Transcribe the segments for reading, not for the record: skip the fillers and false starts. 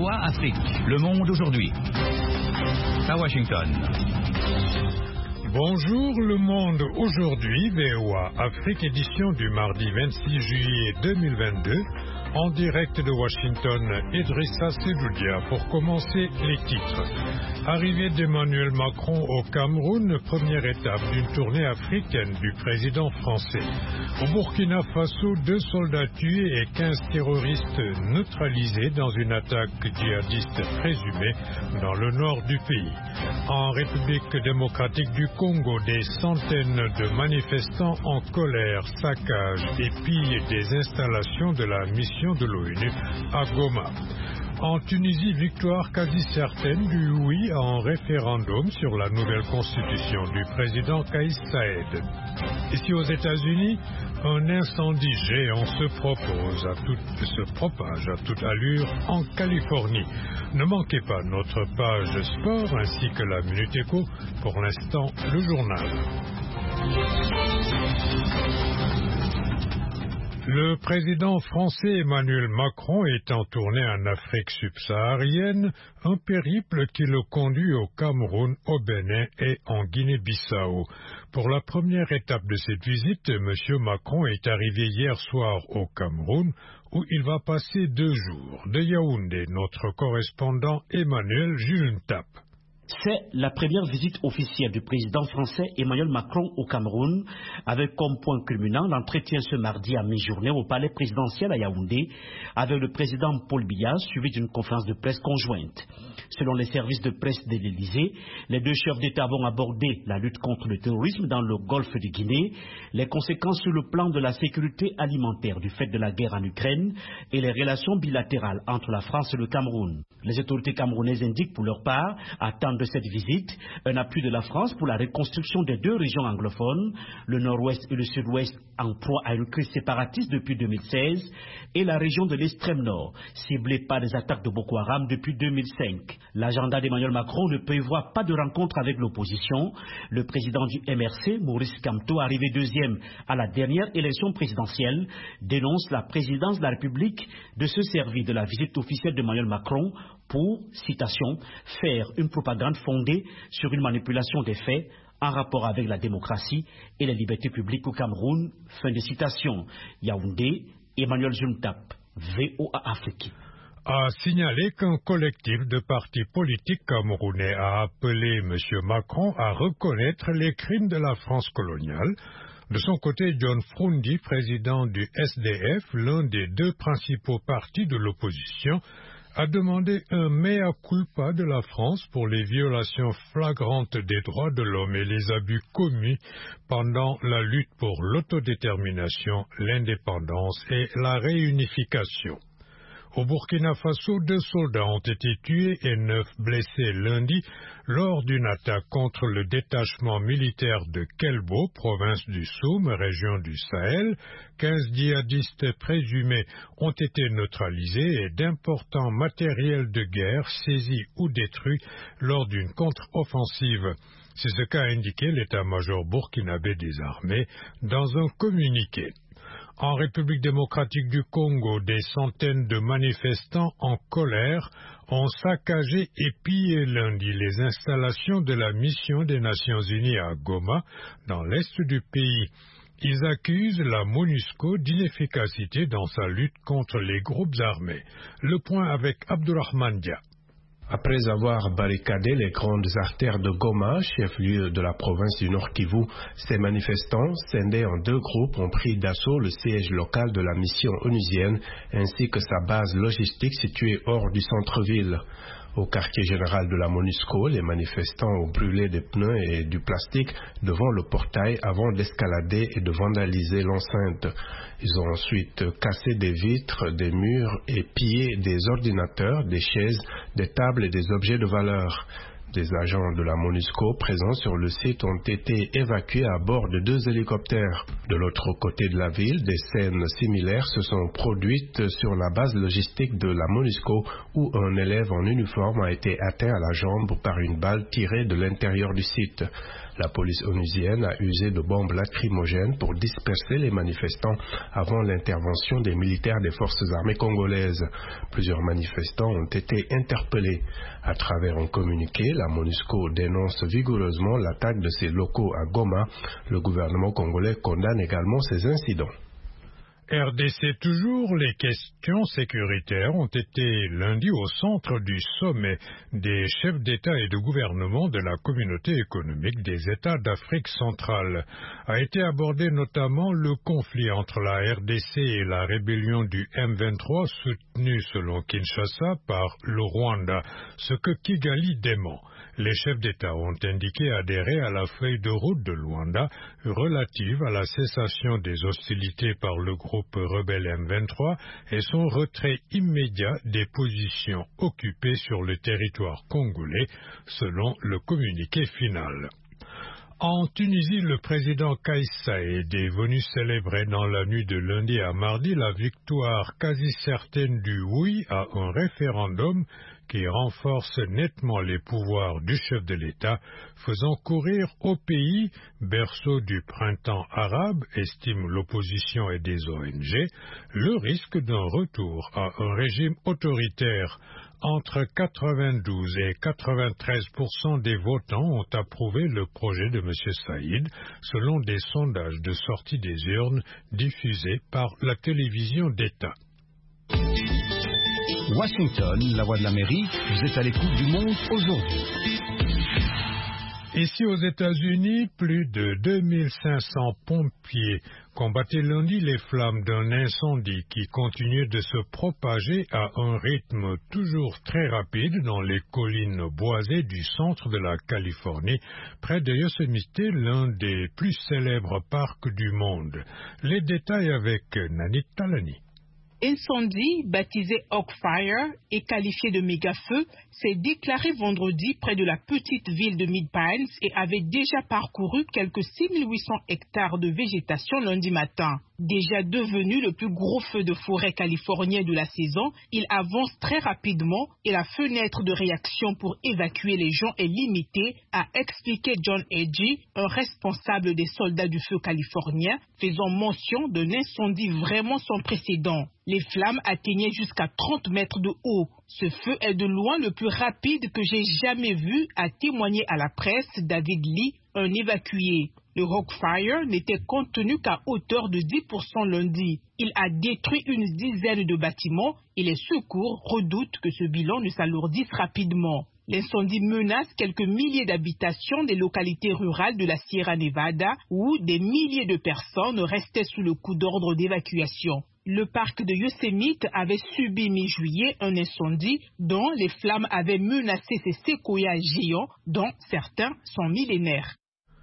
VOA Afrique, Le Monde aujourd'hui. À Washington. Bonjour Le Monde aujourd'hui, VOA Afrique, édition du mardi 26 juillet 2022. En direct de Washington, Idrissa Sedoudia pour commencer les titres. Arrivée d'Emmanuel Macron au Cameroun, première étape d'une tournée africaine du président français. Au Burkina Faso, 2 soldats tués et 15 terroristes neutralisés dans une attaque djihadiste présumée dans le nord du pays. En République démocratique du Congo, des centaines de manifestants en colère saccagent et pillent des installations de la mission de l'ONU à Goma. En Tunisie, victoire quasi certaine du oui en référendum sur la nouvelle constitution du président Kais Saied. Ici aux États-Unis, un incendie géant se propage à toute allure en Californie. Ne manquez pas notre page sport ainsi que la Minute Éco. Pour l'instant, le journal. Le président français Emmanuel Macron est en tournée en Afrique subsaharienne, un périple qui le conduit au Cameroun, au Bénin et en Guinée-Bissau. Pour la première étape de cette visite, M. Macron est arrivé hier soir au Cameroun, où il va passer 2 jours. De Yaoundé, notre correspondant Emmanuel Juntap. C'est la première visite officielle du président français Emmanuel Macron au Cameroun, avec comme point culminant l'entretien ce mardi à mi-journée au palais présidentiel à Yaoundé avec le président Paul Biya, suivi d'une conférence de presse conjointe. Selon les services de presse de l'Élysée, les 2 chefs d'État vont aborder la lutte contre le terrorisme dans le golfe de Guinée, les conséquences sur le plan de la sécurité alimentaire du fait de la guerre en Ukraine et les relations bilatérales entre la France et le Cameroun. Les autorités camerounaises indiquent pour leur part attendre de cette visite un appui de la France pour la reconstruction des 2 régions anglophones, le nord-ouest et le sud-ouest en proie à une crise séparatiste depuis 2016 et la région de l'extrême nord, ciblée par des attaques de Boko Haram depuis 2005. L'agenda d'Emmanuel Macron ne prévoit pas de rencontre avec l'opposition. Le président du MRC, Maurice Kamto, arrivé 2e à la dernière élection présidentielle, dénonce la présidence de la République de se servir de la visite officielle d'Emmanuel Macron pour, citation, faire une propagande fondée sur une manipulation des faits en rapport avec la démocratie et les libertés publiques au Cameroun. Fin de citation. Yaoundé, Emmanuel Juntap, VOA Afrique. A signalé qu'un collectif de partis politiques camerounais a appelé M. Macron à reconnaître les crimes de la France coloniale. De son côté, John Frundi, président du SDF, l'un des 2 principaux partis de l'opposition, a demandé un mea culpa de la France pour les violations flagrantes des droits de l'homme et les abus commis pendant la lutte pour l'autodétermination, l'indépendance et la réunification. Au Burkina Faso, 2 soldats ont été tués et 9 blessés lundi lors d'une attaque contre le détachement militaire de Kelbo, province du Soum, région du Sahel. 15 djihadistes présumés ont été neutralisés et d'importants matériels de guerre saisis ou détruits lors d'une contre-offensive. C'est ce qu'a indiqué l'état-major burkinabé des armées dans un communiqué. En République démocratique du Congo, des centaines de manifestants en colère ont saccagé et pillé lundi les installations de la mission des Nations Unies à Goma, dans l'est du pays. Ils accusent la MONUSCO d'inefficacité dans sa lutte contre les groupes armés. Le point avec Abdourahmane Dia. Après avoir barricadé les grandes artères de Goma, chef-lieu de la province du Nord Kivu, ces manifestants, scindés en 2 groupes, ont pris d'assaut le siège local de la mission onusienne ainsi que sa base logistique située hors du centre-ville. Au quartier général de la MONUSCO, les manifestants ont brûlé des pneus et du plastique devant le portail avant d'escalader et de vandaliser l'enceinte. Ils ont ensuite cassé des vitres, des murs et pillé des ordinateurs, des chaises, des tables et des objets de valeur. Des agents de la MONUSCO présents sur le site ont été évacués à bord de 2 hélicoptères. De l'autre côté de la ville, des scènes similaires se sont produites sur la base logistique de la MONUSCO où un élève en uniforme a été atteint à la jambe par une balle tirée de l'intérieur du site. La police onusienne a usé de bombes lacrymogènes pour disperser les manifestants avant l'intervention des militaires des forces armées congolaises. Plusieurs manifestants ont été interpellés. À travers un communiqué, la MONUSCO dénonce vigoureusement l'attaque de ses locaux à Goma. Le gouvernement congolais condamne également ces incidents. RDC toujours, les questions sécuritaires ont été lundi au centre du sommet des chefs d'État et de gouvernement de la communauté économique des États d'Afrique centrale. A été abordé notamment le conflit entre la RDC et la rébellion du M23 soutenue selon Kinshasa par le Rwanda, ce que Kigali dément. Les chefs d'État ont indiqué adhérer à la feuille de route de Luanda relative à la cessation des hostilités par le groupe rebelle M23 et son retrait immédiat des positions occupées sur le territoire congolais, selon le communiqué final. En Tunisie, le président Kais Saied est venu célébrer dans la nuit de lundi à mardi la victoire quasi certaine du oui à un référendum qui renforce nettement les pouvoirs du chef de l'État, faisant courir au pays, berceau du printemps arabe, estime l'opposition et des ONG, le risque d'un retour à un régime autoritaire. Entre 92 et 93% des votants ont approuvé le projet de M. Saïd, selon des sondages de sortie des urnes diffusés par la télévision d'État. Washington, la voix de l'Amérique, vous êtes à l'écoute du monde aujourd'hui. Ici aux États-Unis, plus de 2500 pompiers combattaient lundi les flammes d'un incendie qui continuait de se propager à un rythme toujours très rapide dans les collines boisées du centre de la Californie, près de Yosemite, l'un des plus célèbres parcs du monde. Les détails avec Nanit Talani. Incendie, baptisé Oak Fire et qualifié de méga-feu, s'est déclaré vendredi près de la petite ville de Mid-Pines et avait déjà parcouru quelques 6800 hectares de végétation lundi matin. Déjà devenu le plus gros feu de forêt californien de la saison, il avance très rapidement et la fenêtre de réaction pour évacuer les gens est limitée, a expliqué John Edgy, un responsable des soldats du feu californien, faisant mention d'un incendie vraiment sans précédent. Les flammes atteignaient jusqu'à 30 mètres de haut. Ce feu est de loin le plus rapide que j'ai jamais vu, a témoigné à la presse David Lee, un évacué. Le Oak Fire n'était contenu qu'à hauteur de 10% lundi. Il a détruit une dizaine de bâtiments et les secours redoutent que ce bilan ne s'alourdisse rapidement. L'incendie menace quelques milliers d'habitations des localités rurales de la Sierra Nevada où des milliers de personnes restaient sous le coup d'ordre d'évacuation. Le parc de Yosemite avait subi mi-juillet un incendie dont les flammes avaient menacé ses séquoias géants, dont certains sont millénaires.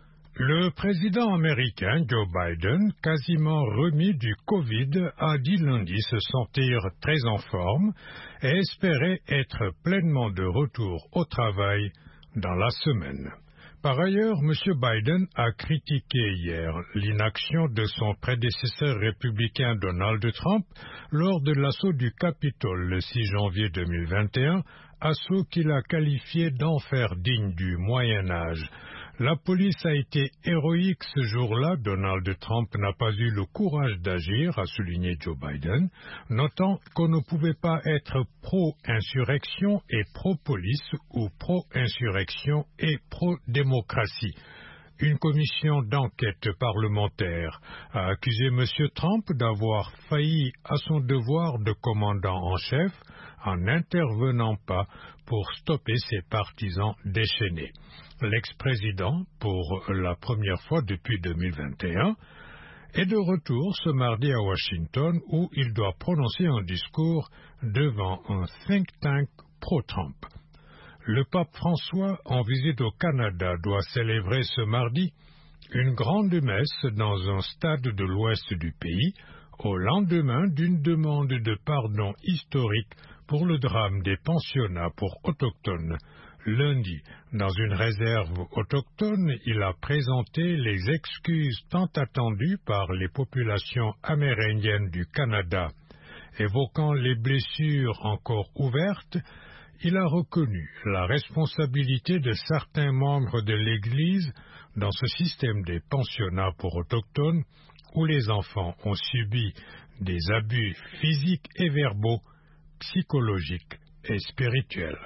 Le président américain Joe Biden, quasiment remis du Covid, a dit lundi se sentir très en forme et espérait être pleinement de retour au travail dans la semaine. Par ailleurs, M. Biden a critiqué hier l'inaction de son prédécesseur républicain Donald Trump lors de l'assaut du Capitole le 6 janvier 2021, assaut qu'il a qualifié d'enfer digne du Moyen Âge. La police a été héroïque ce jour-là. Donald Trump n'a pas eu le courage d'agir, a souligné Joe Biden, notant qu'on ne pouvait pas être pro-insurrection et pro-police ou pro-insurrection et pro-démocratie. Une commission d'enquête parlementaire a accusé M. Trump d'avoir failli à son devoir de commandant en chef en n'intervenant pas pour stopper ses partisans déchaînés. L'ex-président, pour la première fois depuis 2021, est de retour ce mardi à Washington où il doit prononcer un discours devant un think tank pro-Trump. Le pape François, en visite au Canada, doit célébrer ce mardi une grande messe dans un stade de l'ouest du pays, au lendemain d'une demande de pardon historique pour le drame des pensionnats pour autochtones. Lundi, dans une réserve autochtone, il a présenté les excuses tant attendues par les populations amérindiennes du Canada. Évoquant les blessures encore ouvertes, il a reconnu la responsabilité de certains membres de l'Église dans ce système des pensionnats pour autochtones où les enfants ont subi des abus physiques et verbaux, psychologiques et spirituels.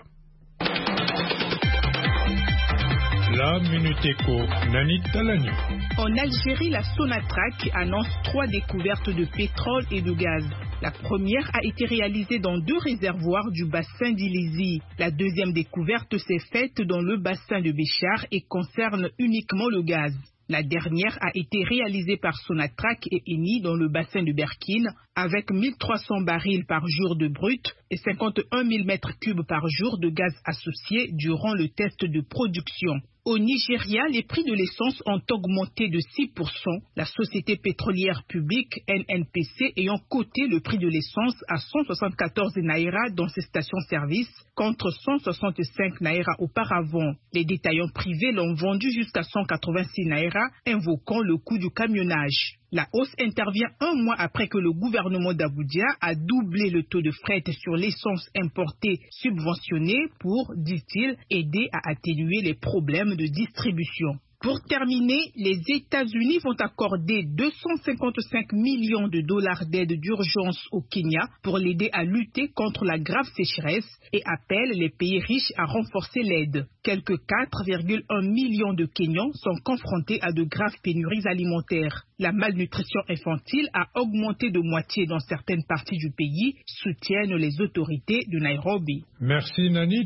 La Minute Éco, Nanit Talani. En Algérie, la Sonatrach annonce 3 découvertes de pétrole et de gaz. La première a été réalisée dans 2 réservoirs du bassin d'Ilésie. La deuxième découverte s'est faite dans le bassin de Béchar et concerne uniquement le gaz. La dernière a été réalisée par Sonatrach et Eni dans le bassin de Berkine avec 1300 barils par jour de brut et 51 000 mètres cubes par jour de gaz associé durant le test de production. Au Nigeria, les prix de l'essence ont augmenté de 6%, la société pétrolière publique NNPC ayant coté le prix de l'essence à 174 naira dans ses stations-service contre 165 naira auparavant. Les détaillants privés l'ont vendu jusqu'à 186 naira, invoquant le coût du camionnage. La hausse intervient 1 mois après que le gouvernement d'Abuja a doublé le taux de fret sur l'essence importée subventionnée pour, dit-il, aider à atténuer les problèmes de distribution. Pour terminer, les États-Unis vont accorder 255 millions de dollars d'aide d'urgence au Kenya pour l'aider à lutter contre la grave sécheresse et appellent les pays riches à renforcer l'aide. Quelques 4,1 millions de Kenyans sont confrontés à de graves pénuries alimentaires. La malnutrition infantile a augmenté de moitié dans certaines parties du pays, soutiennent les autorités de Nairobi. Merci Nanit.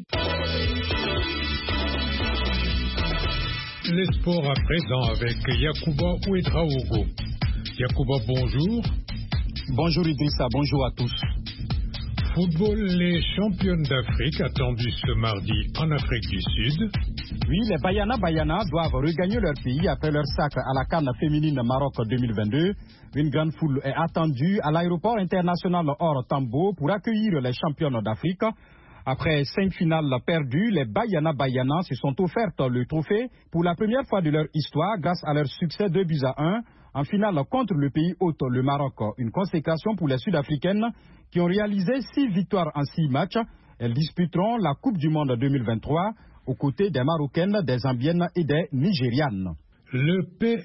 Les sports à présent avec Yacouba Ouedraogo. Yacouba, bonjour. Bonjour Idrissa, bonjour à tous. Football, les championnes d'Afrique attendues ce mardi en Afrique du Sud. Oui, les Bayana doivent regagner leur pays après leur sacre à la CAN féminine Maroc 2022. Une grande foule est attendue à l'aéroport international hors Tambo pour accueillir les championnes d'Afrique. Après 5 finales perdues, les Bayana se sont offertes le trophée pour la première fois de leur histoire grâce à leur succès 2-1 en finale contre le pays hôte, le Maroc. Une consécration pour les Sud-Africaines qui ont réalisé 6 victoires en 6 matchs. Elles disputeront la Coupe du Monde 2023 aux côtés des Marocaines, des Zambiennes et des Nigérianes. Le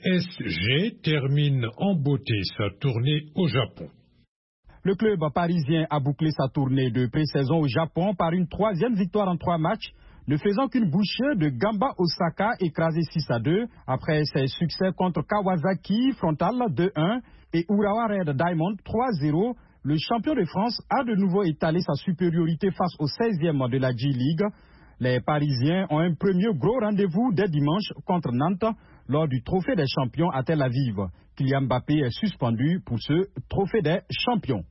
PSG termine en beauté sa tournée au Japon. Le club parisien a bouclé sa tournée de pré-saison au Japon par une 3e victoire en 3 matchs, ne faisant qu'une bouchée de Gamba Osaka écrasé 6-2 après ses succès contre Kawasaki Frontale 2-1 et Urawa Red Diamond 3-0. Le champion de France a de nouveau étalé sa supériorité face au 16e de la J-League. Les Parisiens ont un premier gros rendez-vous dès dimanche contre Nantes lors du Trophée des champions à Tel Aviv. Kylian Mbappé est suspendu pour ce Trophée des champions.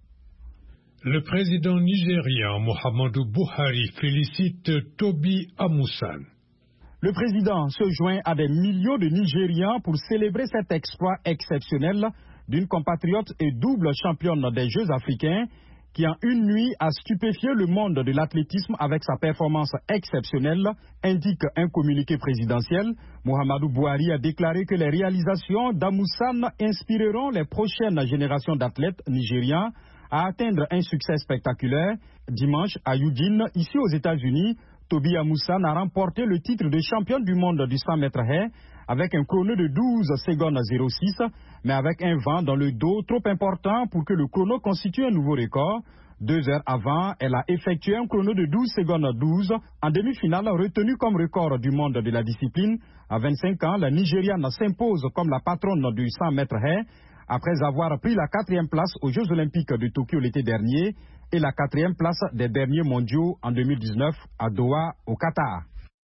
Le président nigérian Muhammadu Buhari félicite Tobi Amusan. Le président se joint à des millions de Nigérians pour célébrer cet exploit exceptionnel d'une compatriote et double championne des Jeux africains qui en une nuit a stupéfié le monde de l'athlétisme avec sa performance exceptionnelle, indique un communiqué présidentiel. Muhammadu Buhari a déclaré que les réalisations d'Amusan inspireront les prochaines générations d'athlètes nigérians à atteindre un succès spectaculaire. Dimanche, à Eugene, ici aux États-Unis, Tobi Amusan a remporté le titre de championne du monde du 100 mètres haies avec un chrono de 12 secondes 06, mais avec un vent dans le dos trop important pour que le chrono constitue un nouveau record. 2 heures avant, elle a effectué un chrono de 12 secondes 12 en demi-finale retenu comme record du monde de la discipline. À 25 ans, la Nigériane s'impose comme la patronne du 100 mètres haies après avoir pris la 4e place aux Jeux Olympiques de Tokyo l'été dernier et la 4e place des derniers mondiaux en 2019 à Doha, au Qatar.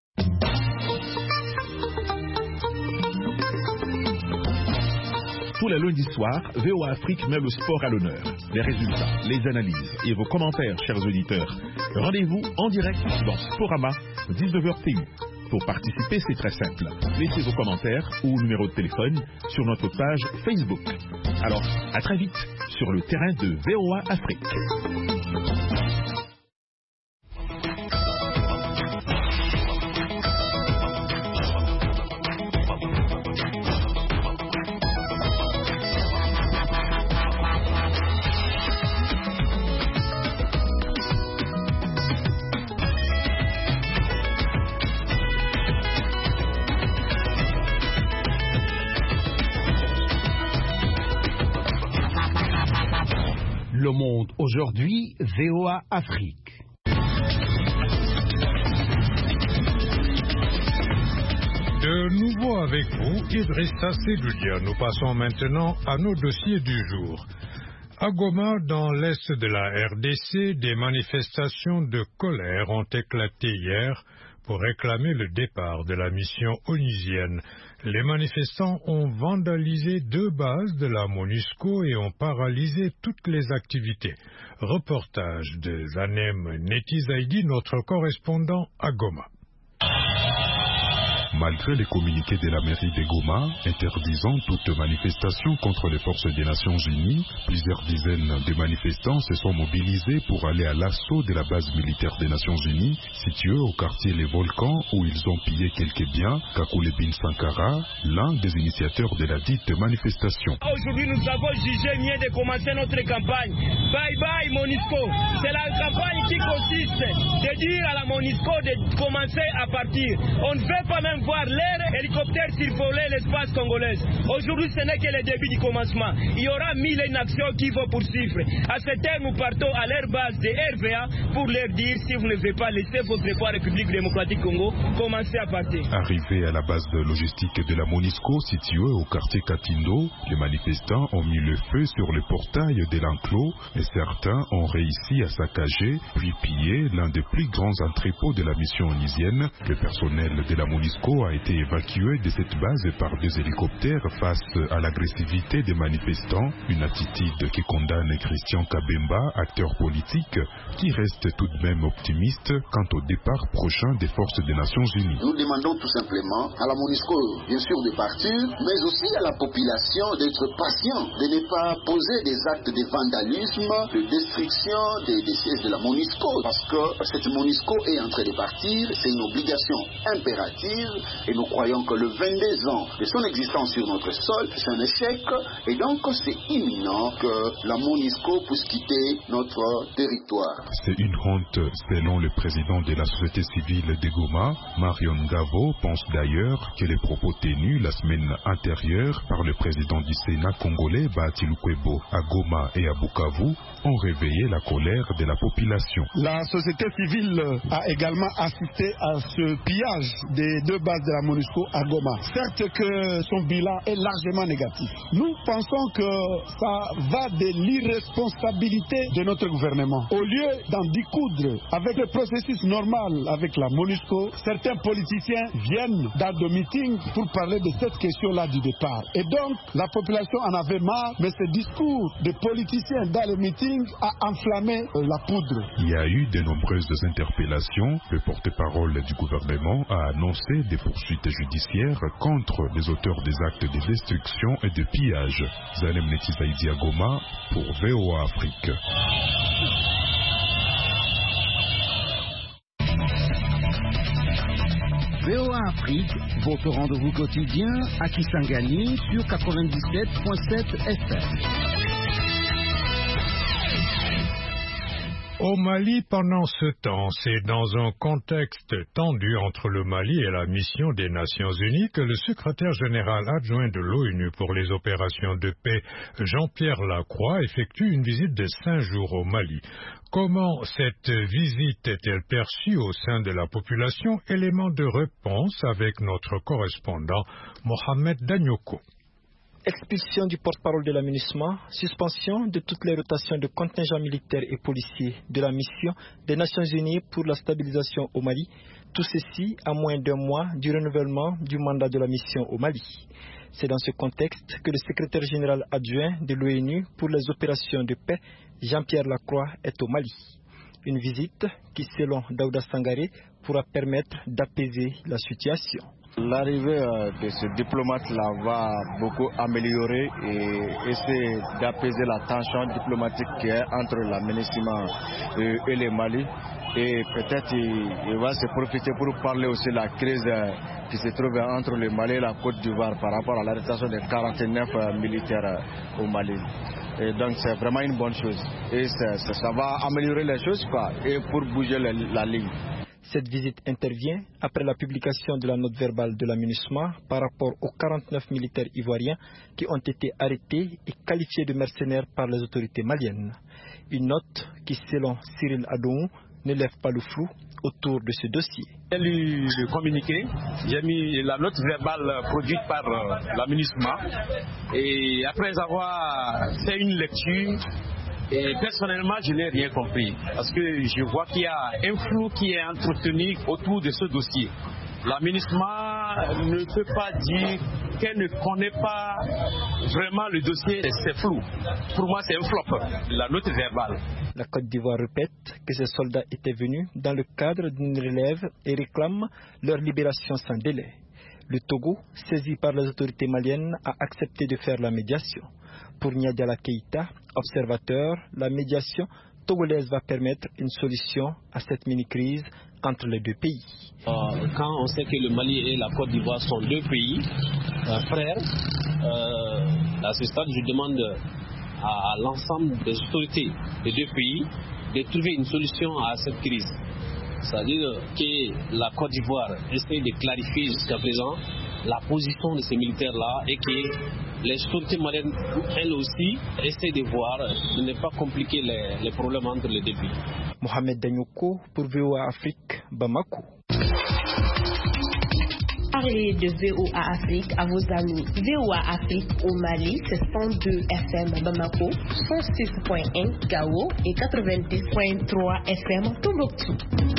Tous les lundis soirs, VOA Afrique met le sport à l'honneur. Les résultats, les analyses et vos commentaires, chers auditeurs. Rendez-vous en direct dans Sporama, 19h TU. Pour participer, c'est très simple. Laissez vos commentaires ou numéro de téléphone sur notre page Facebook. Alors, à très vite sur le terrain de VOA Afrique. Le Monde aujourd'hui, VOA Afrique. De nouveau avec vous, Idrissa Seloudia. Nous passons maintenant à nos dossiers du jour. À Goma, dans l'est de la RDC, des manifestations de colère ont éclaté hier pour réclamer le départ de la mission onusienne. Les manifestants ont vandalisé 2 bases de la MONUSCO et ont paralysé toutes les activités. Reportage de Zanem Netizaidi, notre correspondant à Goma. Malgré les communiqués de la mairie de Goma interdisant toute manifestation contre les forces des Nations Unies, plusieurs dizaines de manifestants se sont mobilisés pour aller à l'assaut de la base militaire des Nations Unies située au quartier Les Volcans où ils ont pillé quelques biens. Kakule Bin Sankara, l'un des initiateurs de la dite manifestation. Aujourd'hui, nous avons jugé mieux de commencer notre campagne. Bye bye MONUSCO. C'est la campagne qui consiste de dire à la MONUSCO de commencer à partir. On ne veut pas même voir les hélicoptères survoler l'espace congolais. Aujourd'hui, ce n'est que le début du commencement. Il y aura 1000 actions qui vont poursuivre. À ce terme, nous partons à leur base de RVA pour leur dire si vous ne voulez pas laisser votre foi République démocratique Congo, commencez à partir. Arrivés à la base de logistique de la MONUSCO située au quartier Katindo, les manifestants ont mis le feu sur le portail de l'enclos et certains ont réussi à saccager puis piller l'un des plus grands entrepôts de la mission onusienne. Le personnel de la MONUSCO a été évacué de cette base par 2 hélicoptères face à l'agressivité des manifestants, une attitude qui condamne Christian Kabemba, acteur politique, qui reste tout de même optimiste quant au départ prochain des forces des Nations Unies. Nous demandons tout simplement à la MONUSCO, bien sûr, de partir, mais aussi à la population d'être patient, de ne pas poser des actes de vandalisme, de destruction des sièges de la MONUSCO, parce que cette MONUSCO est en train de partir, c'est une obligation impérative. Et nous croyons que le 22 ans de son existence sur notre sol, c'est un échec. Et donc, c'est imminent que la MONUSCO puisse quitter notre territoire. C'est une honte, selon le président de la société civile de Goma. Marion Gavo pense d'ailleurs que les propos tenus la semaine antérieure par le président du Sénat congolais, Bahati Lukwebo, à Goma et à Bukavu, ont réveillé la colère de la population. La société civile a également assisté à ce pillage des 2 bases de la MONUSCO à Goma. Certes que son bilan est largement négatif. Nous pensons que ça va de l'irresponsabilité de notre gouvernement. Au lieu d'en découdre avec le processus normal avec la MONUSCO, certains politiciens viennent dans des meetings pour parler de cette question-là du départ. Et donc, la population en avait marre, mais ce discours des politiciens dans les meetings a enflammé la poudre. Il y a eu de nombreuses interpellations. Le porte-parole du gouvernement a annoncé des poursuites judiciaires contre les auteurs des actes de destruction et de pillage. Zanem Netizaidi à Goma pour VOA Afrique. VOA Afrique, votre rendez-vous quotidien à Kisangani sur 97.7 FM. Au Mali, pendant ce temps, c'est dans un contexte tendu entre le Mali et la mission des Nations Unies que le secrétaire général adjoint de l'ONU pour les opérations de paix, Jean-Pierre Lacroix, effectue une visite de 5 jours au Mali. Comment cette visite est-elle perçue au sein de la population? Élément de réponse avec notre correspondant Mohamed Danyoko. Expulsion du porte-parole de la MINUSMA, suspension de toutes les rotations de contingents militaires et policiers de la mission des Nations Unies pour la stabilisation au Mali, tout ceci à moins d'1 mois du renouvellement du mandat de la mission au Mali. C'est dans ce contexte que le secrétaire général adjoint de l'ONU pour les opérations de paix, Jean-Pierre Lacroix, est au Mali. Une visite qui, selon Daouda Sangaré, pourra permettre d'apaiser la situation. L'arrivée de ce diplomate-là va beaucoup améliorer et essayer d'apaiser la tension diplomatique qui est entre la MINUSMA et le Mali. Et peut-être il va se profiter pour parler aussi de la crise qui se trouve entre le Mali et la Côte d'Ivoire par rapport à l'arrestation de 49 militaires au Mali. Et donc c'est vraiment une bonne chose. Et ça va améliorer les choses, quoi, et pour bouger la ligne. Cette visite intervient après la publication de la note verbale de la MINUSMA par rapport aux 49 militaires ivoiriens qui ont été arrêtés et qualifiés de mercenaires par les autorités maliennes. Une note qui, selon Cyril Adou, ne lève pas le flou autour de ce dossier. J'ai lu le communiqué, j'ai mis la note verbale produite par la MINUSMA et après avoir fait une lecture, et personnellement, je n'ai rien compris parce que je vois qu'il y a un flou qui est entretenu autour de ce dossier. La MINUSMA ne peut pas dire qu'elle ne connaît pas vraiment le dossier, c'est flou. Pour moi, c'est un flop, la note verbale. La Côte d'Ivoire répète que ces soldats étaient venus dans le cadre d'une relève et réclament leur libération sans délai. Le Togo, saisi par les autorités maliennes, a accepté de faire la médiation. Pour Nyadiala Keïta, observateur, la médiation togolaise va permettre une solution à cette mini-crise entre les deux pays. Quand on sait que le Mali et la Côte d'Ivoire sont deux pays frères, à ce stade, je demande à l'ensemble des autorités des deux pays de trouver une solution à cette crise. C'est-à-dire que la Côte d'Ivoire essaie de clarifier jusqu'à présent la position de ces militaires-là et que les autorités maliennes, elles aussi, essaient de voir, de ne pas compliquer les problèmes entre les deux pays. Mohamed Danyoko pour VOA Afrique, Bamako. Parlez de VOA Afrique à vos amis. VOA Afrique au Mali, c'est 102 FM Bamako, 106.1 Gao et 90.3 FM Tombouctou.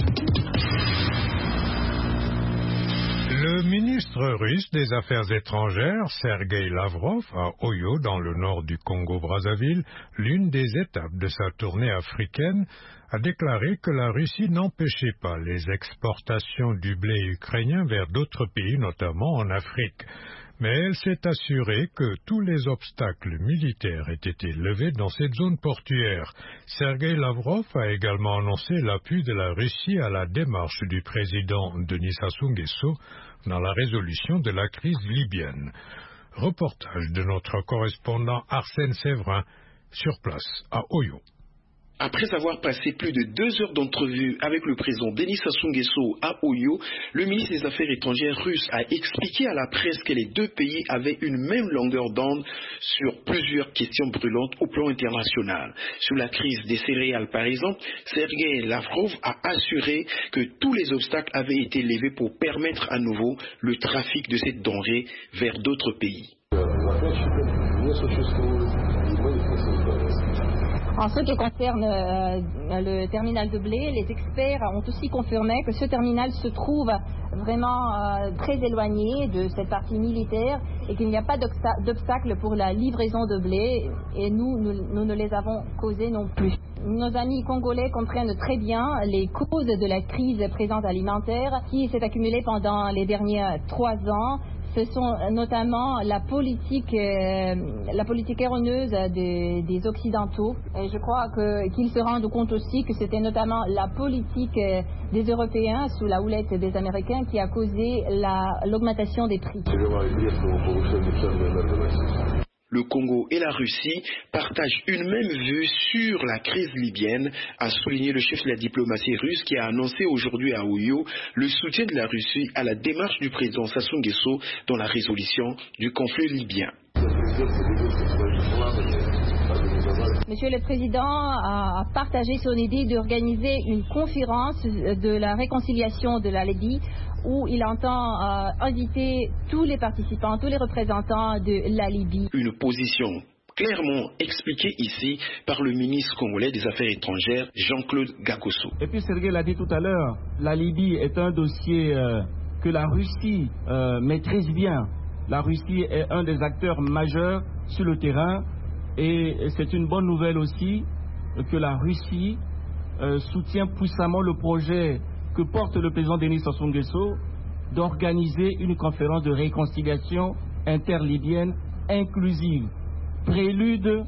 Le ministre russe des Affaires étrangères, Sergueï Lavrov, à Oyo, dans le nord du Congo-Brazzaville, l'une des étapes de sa tournée africaine, a déclaré que la Russie n'empêchait pas les exportations du blé ukrainien vers d'autres pays, notamment en Afrique. Mais elle s'est assurée que tous les obstacles militaires aient été levés dans cette zone portuaire. Sergueï Lavrov a également annoncé l'appui de la Russie à la démarche du président Denis Sassou Nguesso dans la résolution de la crise libyenne. Reportage de notre correspondant Arsène Séverin sur place à Oyo. Après avoir passé plus de 2 heures d'entrevue avec le président Denis Sassou Nguesso à Oyo, le ministre des Affaires étrangères russe a expliqué à la presse que les deux pays avaient une même longueur d'onde sur plusieurs questions brûlantes au plan international. Sur la crise des céréales, par exemple, Sergueï Lavrov a assuré que tous les obstacles avaient été levés pour permettre à nouveau le trafic de cette denrée vers d'autres pays. En ce qui concerne le terminal de blé, les experts ont aussi confirmé que ce terminal se trouve vraiment très éloigné de cette partie militaire et qu'il n'y a pas d'obstacle pour la livraison de blé et nous ne les avons causés non plus. Nos amis congolais comprennent très bien les causes de la crise présente alimentaire qui s'est accumulée pendant les derniers 3 ans. Ce sont notamment la politique erroneuse des Occidentaux. Et je crois qu'ils se rendent compte aussi que c'était notamment la politique des Européens sous la houlette des Américains qui a causé l'augmentation des prix. Le Congo et la Russie partagent une même vue sur la crise libyenne, a souligné le chef de la diplomatie russe qui a annoncé aujourd'hui à Oyo le soutien de la Russie à la démarche du président Sassou Nguesso dans la résolution du conflit libyen. Monsieur le Président a partagé son idée d'organiser une conférence de la réconciliation de la Libye où il entend inviter tous les participants, tous les représentants de la Libye. Une position clairement expliquée ici par le ministre congolais des Affaires étrangères, Jean-Claude Gagosso. Et puis Sergueï l'a dit tout à l'heure, la Libye est un dossier que la Russie maîtrise bien. La Russie est un des acteurs majeurs sur le terrain et c'est une bonne nouvelle aussi que la Russie soutient puissamment le projet que porte le président Denis Sassou Nguesso d'organiser une conférence de réconciliation interlibyenne inclusive, prélude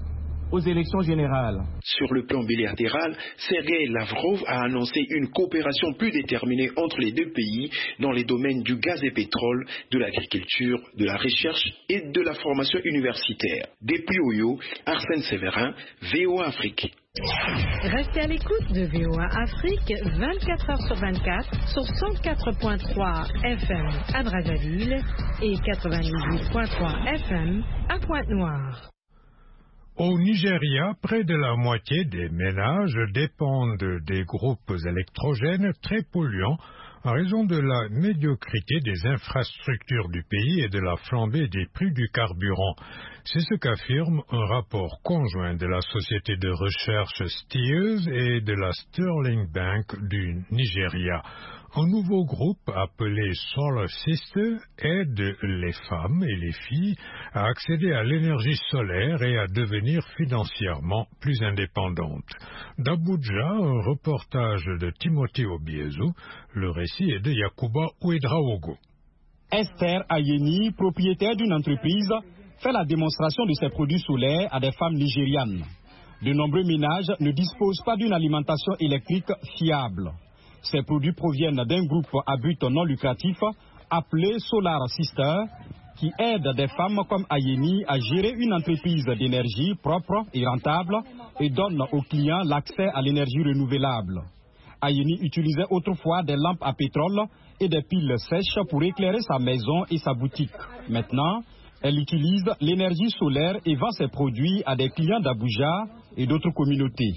aux élections générales. Sur le plan bilatéral, Sergei Lavrov a annoncé une coopération plus déterminée entre les deux pays dans les domaines du gaz et pétrole, de l'agriculture, de la recherche et de la formation universitaire. Depuis Oyo, Arsène Séverin, VOA Afrique. Restez à l'écoute de VOA Afrique 24 heures sur 24 sur 104.3 FM à Brazzaville et 98.3 FM à Pointe-Noire. Au Nigeria, près de la moitié des ménages dépendent des groupes électrogènes très polluants en raison de la médiocrité des infrastructures du pays et de la flambée des prix du carburant. C'est ce qu'affirme un rapport conjoint de la société de recherche Steers et de la Sterling Bank du Nigeria. Un nouveau groupe appelé Solar Sister aide les femmes et les filles à accéder à l'énergie solaire et à devenir financièrement plus indépendantes. D'Abuja, un reportage de Timothy Obiezu, le récit est de Yakuba Ouedraogo. Esther Ayeni, propriétaire d'une entreprise, fait la démonstration de ses produits solaires à des femmes nigérianes. De nombreux ménages ne disposent pas d'une alimentation électrique fiable. Ces produits proviennent d'un groupe à but non lucratif appelé Solar Sister, qui aide des femmes comme Ayeni à gérer une entreprise d'énergie propre et rentable et donne aux clients l'accès à l'énergie renouvelable. Ayeni utilisait autrefois des lampes à pétrole et des piles sèches pour éclairer sa maison et sa boutique. Maintenant, elle utilise l'énergie solaire et vend ses produits à des clients d'Abuja et d'autres communautés.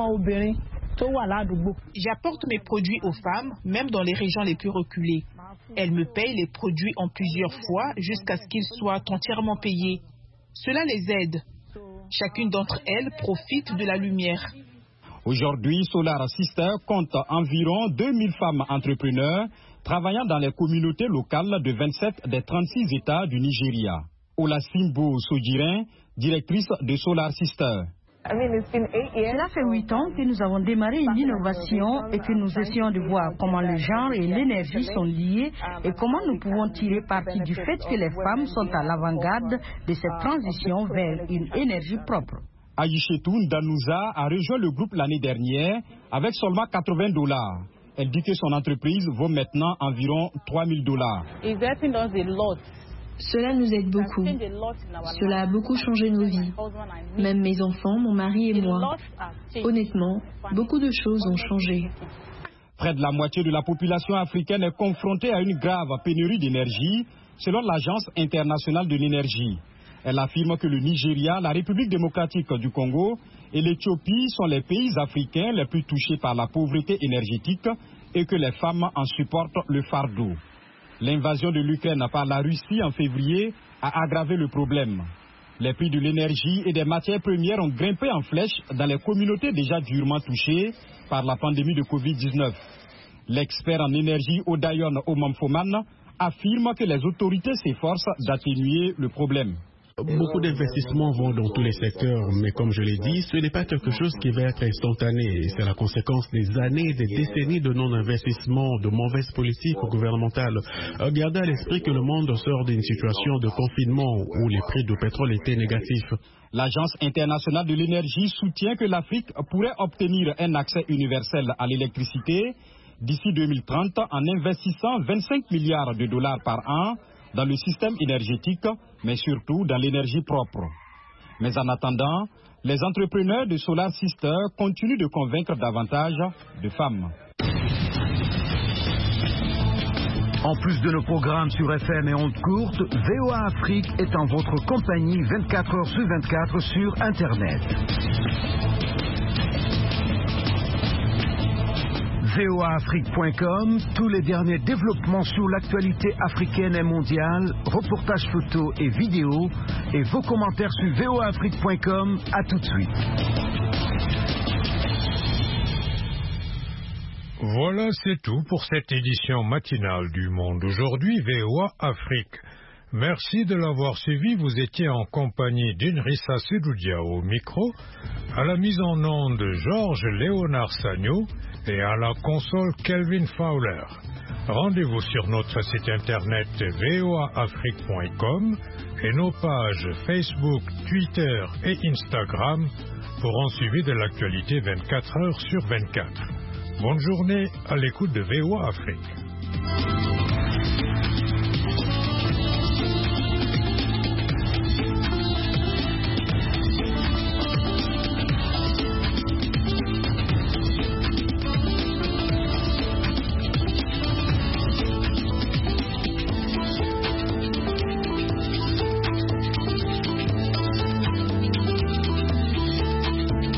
J'apporte mes produits aux femmes, même dans les régions les plus reculées. Elles me payent les produits en plusieurs fois jusqu'à ce qu'ils soient entièrement payés. Cela les aide. Chacune d'entre elles profite de la lumière. Aujourd'hui, Solar Sister compte environ 2000 femmes entrepreneurs travaillant dans les communautés locales de 27 des 36 États du Nigeria. Olasimbo Sojirin, directrice de Solar Sister. Cela fait 8 ans que nous avons démarré une innovation et que nous essayons de voir comment le genre et l'énergie sont liés et comment nous pouvons tirer parti du fait que les femmes sont à l'avant-garde de cette transition vers une énergie propre. Aïchetou Ndanouza a rejoint le groupe l'année dernière avec seulement $80. Elle dit que son entreprise vaut maintenant environ $3000. Cela nous aide beaucoup. Cela a beaucoup changé nos vies. Même mes enfants, mon mari et moi. Honnêtement, beaucoup de choses ont changé. Près de la moitié de la population africaine est confrontée à une grave pénurie d'énergie, selon l'Agence internationale de l'énergie. Elle affirme que le Nigeria, la République démocratique du Congo et l'Éthiopie sont les pays africains les plus touchés par la pauvreté énergétique et que les femmes en supportent le fardeau. L'invasion de l'Ukraine par la Russie en février a aggravé le problème. Les prix de l'énergie et des matières premières ont grimpé en flèche dans les communautés déjà durement touchées par la pandémie de Covid-19. L'expert en énergie Odayon Omamfoman affirme que les autorités s'efforcent d'atténuer le problème. Beaucoup d'investissements vont dans tous les secteurs, mais comme je l'ai dit, ce n'est pas quelque chose qui va être instantané. C'est la conséquence des années, des décennies de non-investissement, de mauvaises politiques gouvernementales. Gardez à l'esprit que le monde sort d'une situation de confinement où les prix du pétrole étaient négatifs. L'Agence internationale de l'énergie soutient que l'Afrique pourrait obtenir un accès universel à l'électricité d'ici 2030 en investissant $25 milliards par an dans le système énergétique, mais surtout dans l'énergie propre. Mais en attendant, les entrepreneurs de Solar Sister continuent de convaincre davantage de femmes. En plus de nos programmes sur FM et ondes courtes, VOA Afrique est en votre compagnie 24 heures sur 24 sur Internet. voaafrique.com, tous les derniers développements sur l'actualité africaine et mondiale, reportages photos et vidéos, et vos commentaires sur voaafrique.com. À tout de suite. Voilà, c'est tout pour cette édition matinale du Monde aujourd'hui, VOA Afrique. Merci de l'avoir suivi. Vous étiez en compagnie d'Inrissa Sedoudia au micro, à la mise en onde Georges Léonard Sagno et à la console Kelvin Fowler. Rendez-vous sur notre site internet voaafrique.com et nos pages Facebook, Twitter et Instagram pour un suivi de l'actualité 24 heures sur 24. Bonne journée à l'écoute de VOA Afrique.